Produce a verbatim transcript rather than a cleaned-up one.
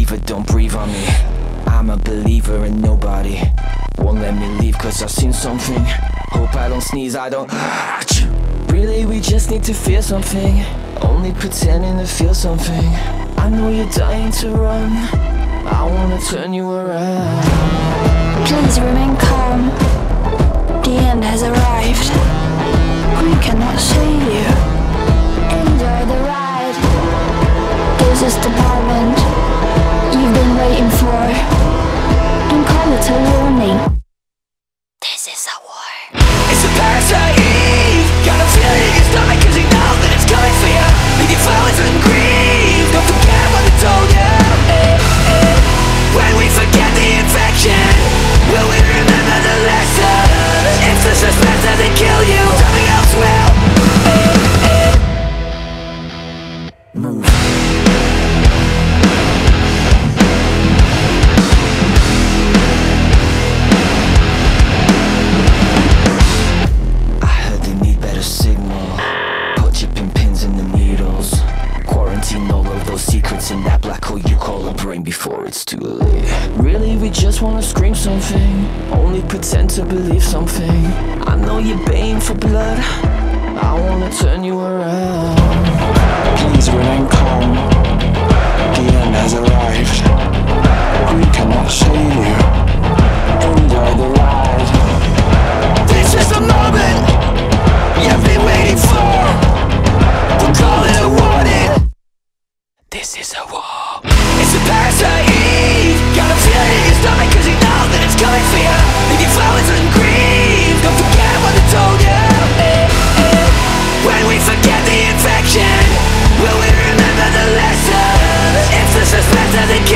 believer, don't breathe on me. I'm a believer and nobody won't let me leave, cause I've seen something. Hope I don't sneeze, I don't. Really, we just need to feel something. Only pretending to feel something. I know you're dying to run. I wanna turn you around. Please remain calm. The end has arrived. We cannot save you. Enjoy the ride. This is the moment you've been waiting for. Don't call it a warning. This is a war. It's a parasite. Gotta feel it in your stomach, cause you know that it's coming for you. Leave your flowers and grieve. Don't forget what they told you. When we forget the infection, will we remember the lesson? It's the suspense that they kill you. Something else will. Move. I heard they need better signal. Put chipping pins in the needles. Quarantine all of those secrets in that black hole you call a brain before it's too late. Really, we just wanna scream something. Only pretend to believe something. I know you're baying for blood. I wanna turn you around. Please remain calm. The end has arrived. We cannot save you. Enjoy the ride. This is the moment you've been waiting for. We'll call it a warning. This is a war. It's a parasite. Gotta feel it in your stomach, cause you know that it's coming for you. Leave your flowers and grieve. Don't forget what they told you. When we forget the infection, will we remember the lesson? It's the suspense that they